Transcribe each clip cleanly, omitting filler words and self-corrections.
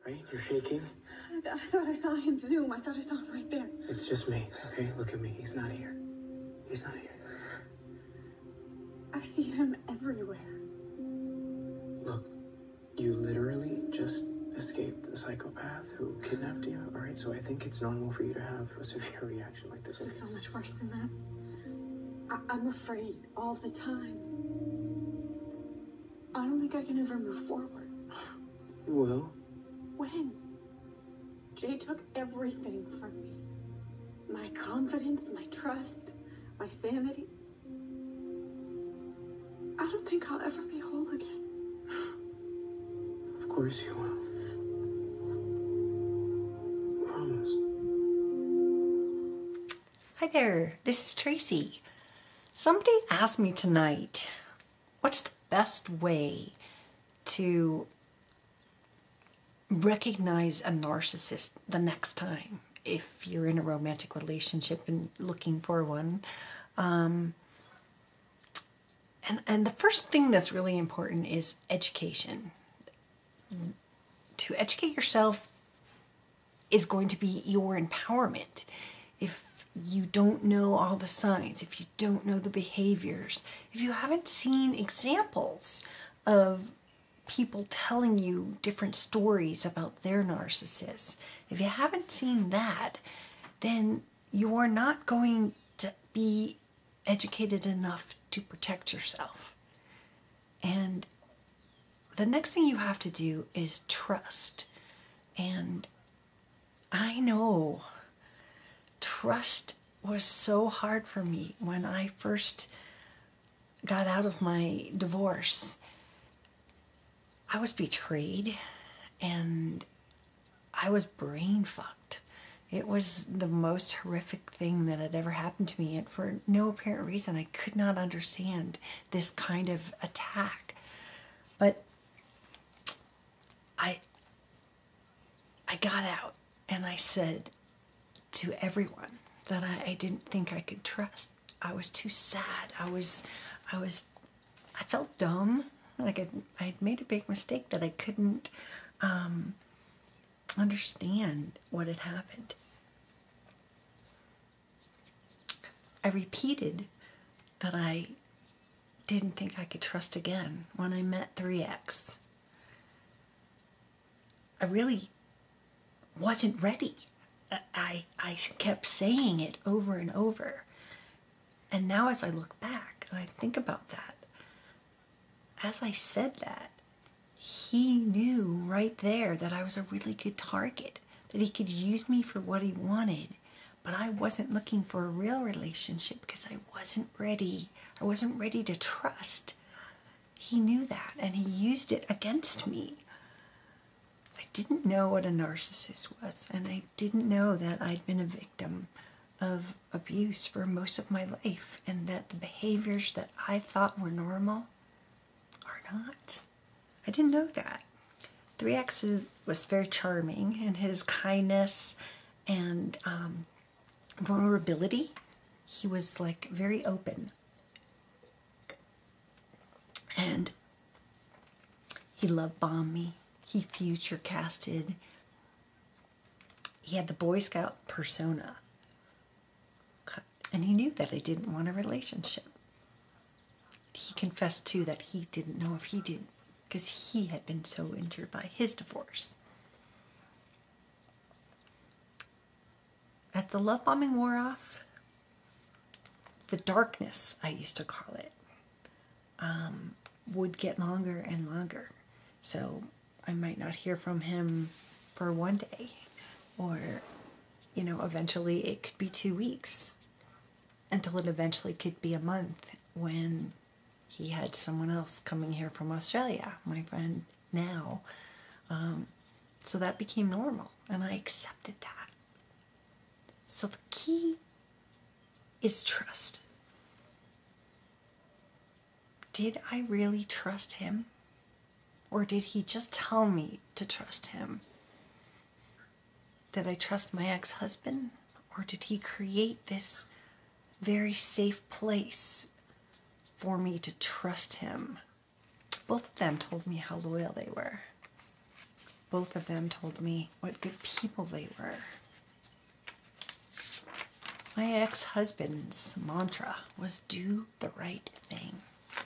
right? You're shaking. I thought I saw him zoom. I thought I saw him right there. It's just me, okay? Look at me. He's not here. He's not here. I see him everywhere. Look, you literally just escaped a psychopath who kidnapped you, all right? So I think it's normal for you to have a severe reaction like this. This is so much worse than that. I'm afraid all the time. I don't think I can ever move forward. You will. When? Jay took everything from me. My confidence, my trust, my sanity. I don't think I'll ever be whole again. Of course you will. Promise. Hi there, this is Tracy. Somebody asked me tonight, what's the best way to recognize a narcissist the next time if you're in a romantic relationship and looking for one? And the first thing that's really important is education. To educate yourself is going to be your empowerment. If you don't know all the signs, if you don't know the behaviors, if you haven't seen examples of people telling you different stories about their narcissists, if you haven't seen that, then you're not going to be educated enough to protect yourself. And the next thing you have to do is trust. And I know trust was so hard for me when I first got out of my divorce. I was betrayed and I was brain fucked. It was the most horrific thing that had ever happened to me, and for no apparent reason I could not understand this kind of attack. But I got out and I said to everyone that I didn't think I could trust. I was too sad. I felt dumb. Like I'd made a big mistake that I couldn't understand what had happened. I repeated that I didn't think I could trust again when I met 3X. I really wasn't ready. I kept saying it over and over. And now as I look back and I think about that, as I said that, he knew right there that I was a really good target, that he could use me for what he wanted, but I wasn't looking for a real relationship because I wasn't ready. I wasn't ready to trust. He knew that, and he used it against me. I didn't know what a narcissist was, and I didn't know that I'd been a victim of abuse for most of my life, and that the behaviors that I thought were normal are not. I didn't know that. 3X was very charming, and his kindness and vulnerability, he was like very open. And he love bombed me. He future casted. He had the Boy Scout persona. And he knew that I didn't want a relationship. He confessed too that he didn't know if he did, because he had been so injured by his divorce. As the love bombing wore off, the darkness, I used to call it, would get longer and longer. So I might not hear from him for one day, or, eventually it could be 2 weeks, until it eventually could be a month when he had someone else coming here from Australia, my friend now. So that became normal, and I accepted that. So the key is trust. Did I really trust him? Or did he just tell me to trust him? Did I trust my ex-husband? Or did he create this very safe place for me to trust him? Both of them told me how loyal they were. both of them told me what good people they were. My ex-husband's mantra was do the right thing.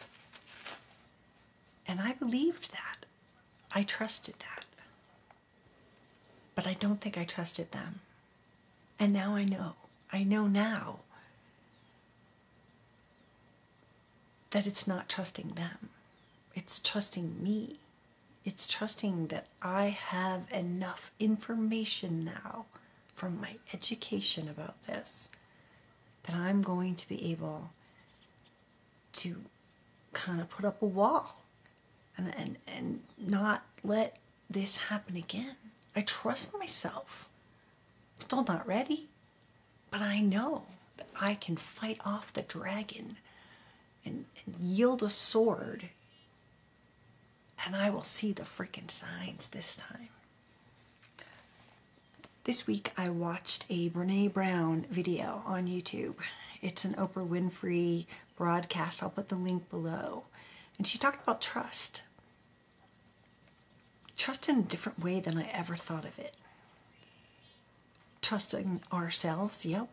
And I believed that. I trusted that. But I don't think I trusted them. And now I know. I know now that it's not trusting them. It's trusting me. It's trusting that I have enough information now from my education about this that I'm going to be able to kind of put up a wall and not let this happen again. I trust myself. Still not ready, but I know that I can fight off the dragon and yield a sword, and I will see the freaking signs this time. This week I watched a Brene Brown video on YouTube. It's an Oprah Winfrey broadcast. I'll put the link below. And she talked about trust. Trust in a different way than I ever thought of it. Trusting ourselves, yep.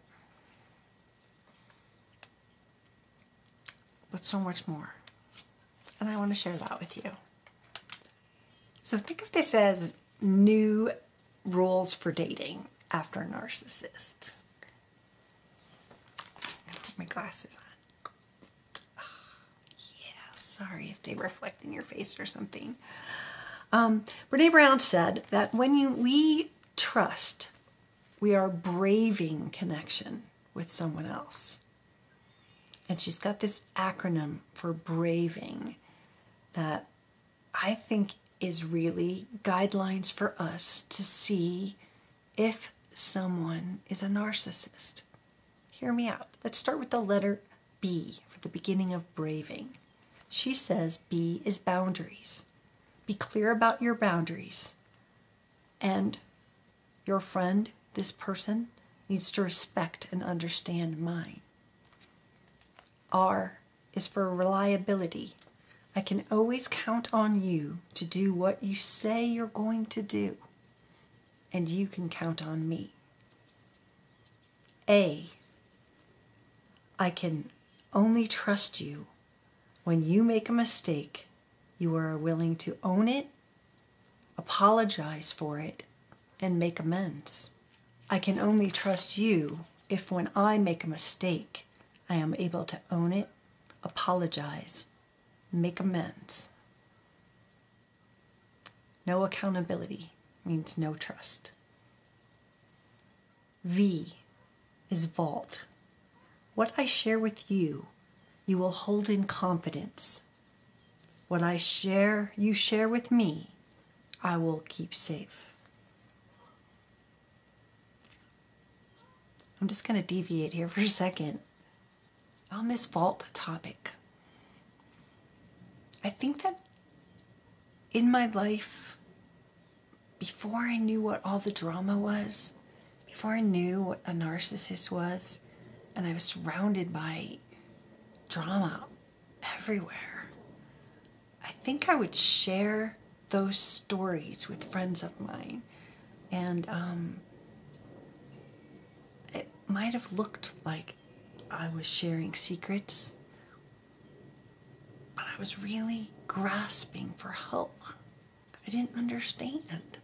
But so much more. And I want to share that with you. So think of this as new rules for dating after a narcissist. I'll put my glasses on. Oh, yeah, sorry if they reflect in your face or something. Brene Brown said that when we trust, we are braving connection with someone else. And she's got this acronym for braving that I think is really guidelines for us to see if someone is a narcissist. Hear me out. Let's start with the letter B for the beginning of braving. She says B is boundaries. Be clear about your boundaries. And your friend, this person, needs to respect and understand mine. R is for reliability. I can always count on you to do what you say you're going to do. And you can count on me. A, I can only trust you when you make a mistake. You are willing to own it, apologize for it, and make amends. I can only trust you if when I make a mistake, I am able to own it, apologize, make amends. No accountability means no trust. V is vault. What I share with you, you will hold in confidence. What you share with me, I will keep safe. I'm just going to deviate here for a second on this vault topic. I think that in my life, before I knew what all the drama was, before I knew what a narcissist was, and I was surrounded by drama everywhere, I think I would share those stories with friends of mine. And it might have looked like I was sharing secrets, but I was really grasping for help. I didn't understand.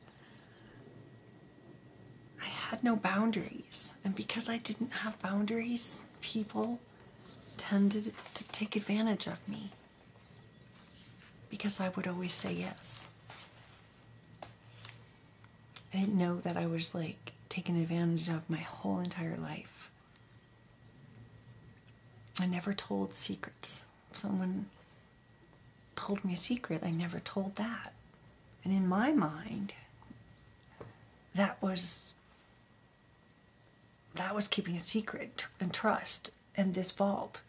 I had no boundaries. And because I didn't have boundaries, people tended to take advantage of me. Because I would always say yes. I didn't know that I was like taken advantage of my whole entire life. I never told secrets. If someone told me a secret, I never told that. And in my mind, that was keeping a secret and trust and this vault.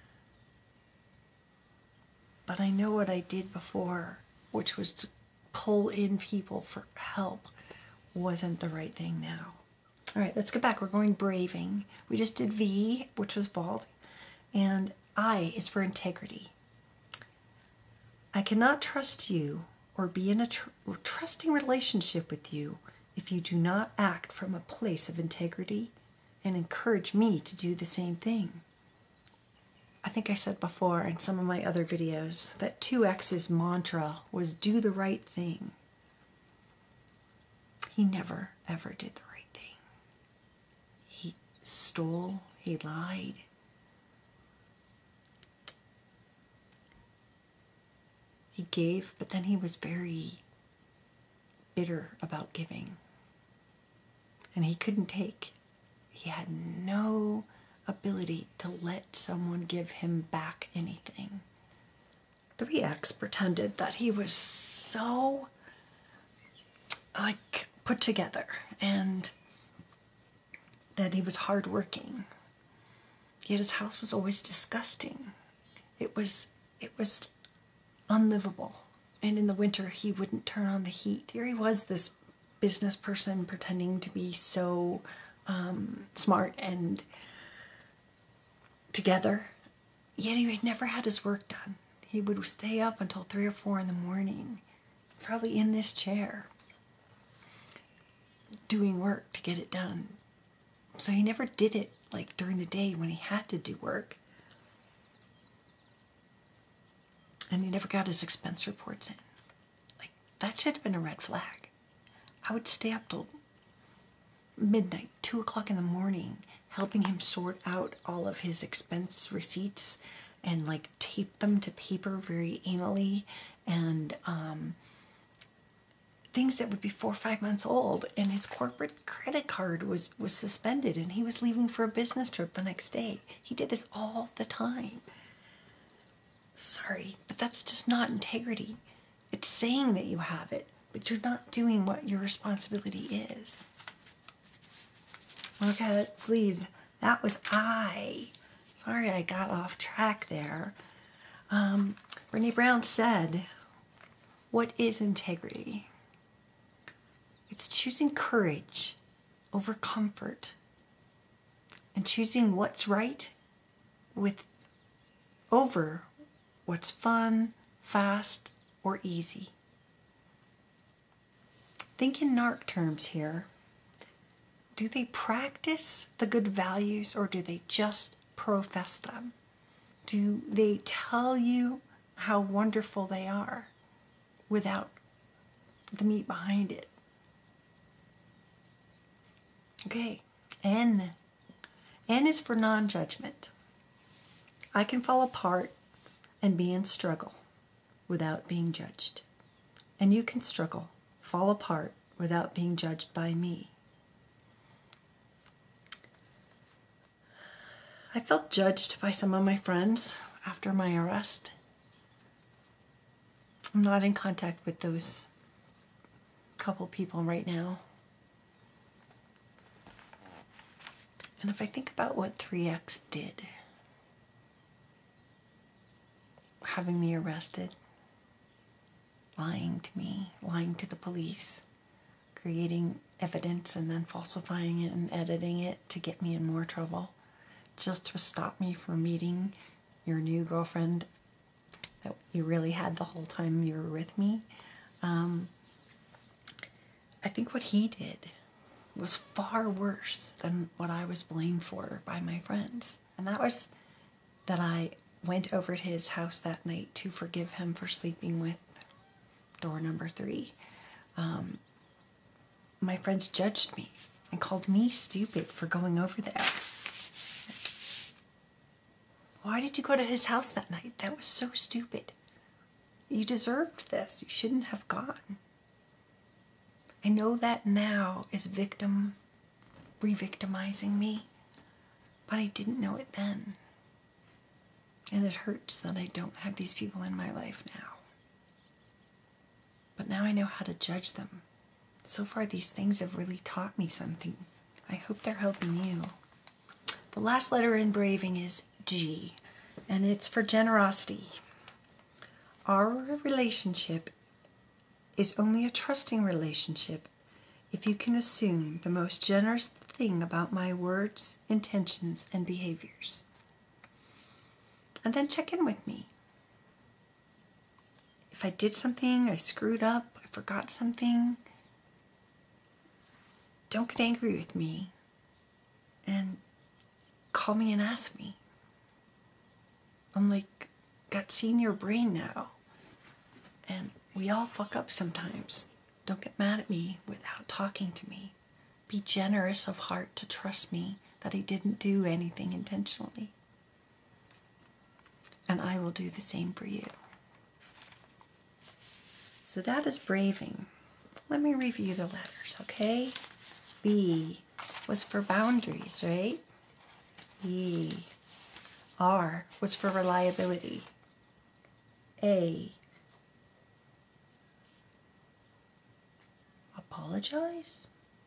But I know what I did before, which was to pull in people for help, wasn't the right thing now. All right, let's go back. We're going braving. We just did V, which was vault, and I is for integrity. I cannot trust you or be in a trusting relationship with you if you do not act from a place of integrity and encourage me to do the same thing. I think I said before in some of my other videos that 2X's mantra was do the right thing. He never, ever did the right thing. He stole, he lied. He gave, but then he was very bitter about giving. And he couldn't take. He had no ability to let someone give him back anything. 3X pretended that he was so put together and that he was hardworking. Yet his house was always disgusting. It was unlivable. And in the winter he wouldn't turn on the heat. Here he was, this business person pretending to be so smart and together, yet he never had his work done. He would stay up until 3 or 4 in the morning, probably in this chair, doing work to get it done. So he never did it like during the day when he had to do work. And he never got his expense reports in. Like, that should have been a red flag. I would stay up till midnight, 2 o'clock in the morning, helping him sort out all of his expense receipts and like tape them to paper very anally, and things that would be 4 or 5 months old. And his corporate credit card was suspended and he was leaving for a business trip the next day. He did this all the time. Sorry, but that's just not integrity. It's saying that you have it, but you're not doing what your responsibility is. Okay, let's leave. That was I. Sorry I got off track there. Brené Brown said, what is integrity? It's choosing courage over comfort and choosing what's right over what's fun, fast, or easy. Think in NARC terms here. Do they practice the good values or do they just profess them? Do they tell you how wonderful they are without the meat behind it? Okay, N. N is for non-judgment. I can fall apart and be in struggle without being judged. And you can struggle, fall apart without being judged by me. I felt judged by some of my friends after my arrest. I'm not in contact with those couple people right now. And if I think about what 3X did, having me arrested, lying to me, lying to the police, creating evidence and then falsifying it and editing it to get me in more trouble, just to stop me from meeting your new girlfriend that you really had the whole time you were with me. I think what he did was far worse than what I was blamed for by my friends. And that was that I went over to his house that night to forgive him for sleeping with door number 3. My friends judged me and called me stupid for going over there. Why did you go to his house that night? That was so stupid. You deserved this. You shouldn't have gone. I know that now is re-victimizing me, but I didn't know it then. And it hurts that I don't have these people in my life now. But now I know how to judge them. So far, these things have really taught me something. I hope they're helping you. The last letter in Braving is G, and it's for generosity. Our relationship is only a trusting relationship if you can assume the most generous thing about my words, intentions, and behaviors. And then check in with me. if I did something, I screwed up, I forgot something, don't get angry with me and call me and ask me. I'm like, got senior brain now. And we all fuck up sometimes. Don't get mad at me without talking to me. Be generous of heart to trust me that I didn't do anything intentionally. And I will do the same for you. So that is braving. Let me review the letters, okay? B was for boundaries, right? E. R was for reliability. A. Apologize?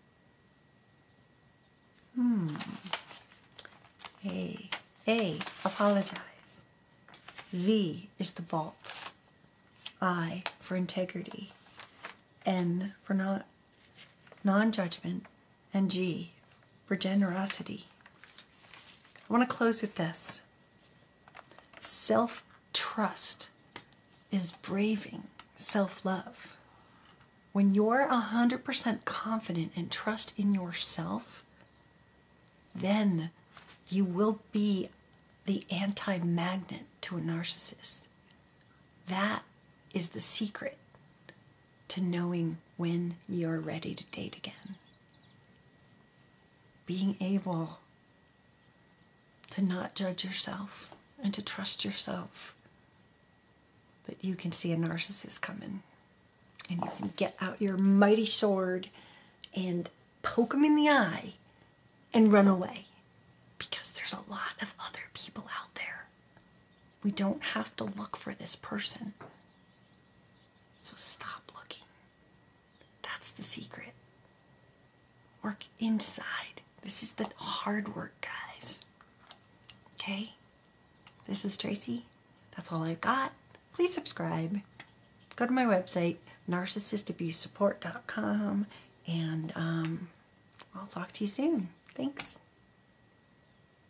A. Apologize. V is the vault. I for integrity. N for non-judgment. And G for generosity. I want to close with this. Self-trust is braving self-love. When you're 100% confident and trust in yourself, then you will be the anti-magnet to a narcissist. That is the secret to knowing when you're ready to date again. Being able to not judge yourself and to trust yourself that you can see a narcissist coming and you can get out your mighty sword and poke them in the eye and run away, because there's a lot of other people out there. We don't have to look for this person. So stop looking. That's the secret. Work inside. This is the hard work, guys. Okay? This is Tracy. That's all I've got. Please subscribe. Go to my website, narcissistabusesupport.com, and I'll talk to you soon. Thanks.